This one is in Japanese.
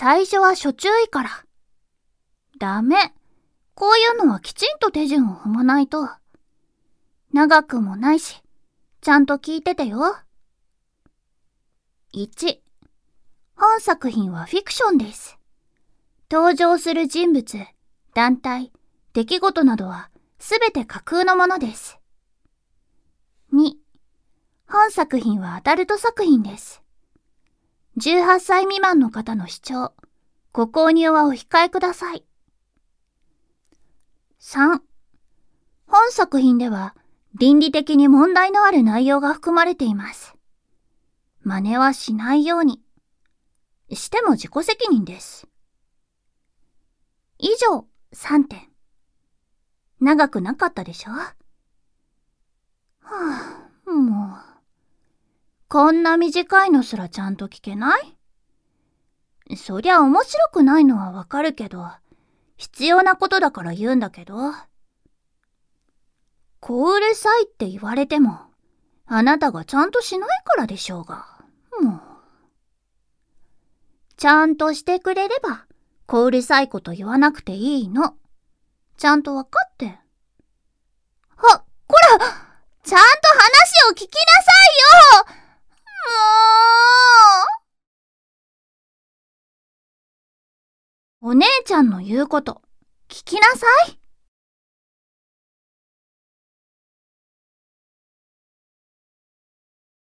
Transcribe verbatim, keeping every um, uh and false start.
最初は初注意から。ダメ。こういうのはきちんと手順を踏まないと。長くもないし、ちゃんと聞いててよ。いち、本作品はフィクションです。登場する人物、団体、出来事などはすべて架空のものです。に、本作品はアダルト作品です。じゅうはっさい未満の方の視聴、ご購入はお控えください。さん、本作品では倫理的に問題のある内容が含まれています。真似はしないように。しても自己責任です。以上、さんてん。長くなかったでしょ？はぁ、もう。こんな短いのすらちゃんと聞けない？そりゃ面白くないのはわかるけど、必要なことだから言うんだけど。小うるさいって言われても、あなたがちゃんとしないからでしょうが。もう。ちゃんとしてくれれば、小うるさいこと言わなくていいの。ちゃんとわかって。あ、こら！ちゃんと話を聞きなさいよ！もう！お姉ちゃんの言うこと、聞きなさい。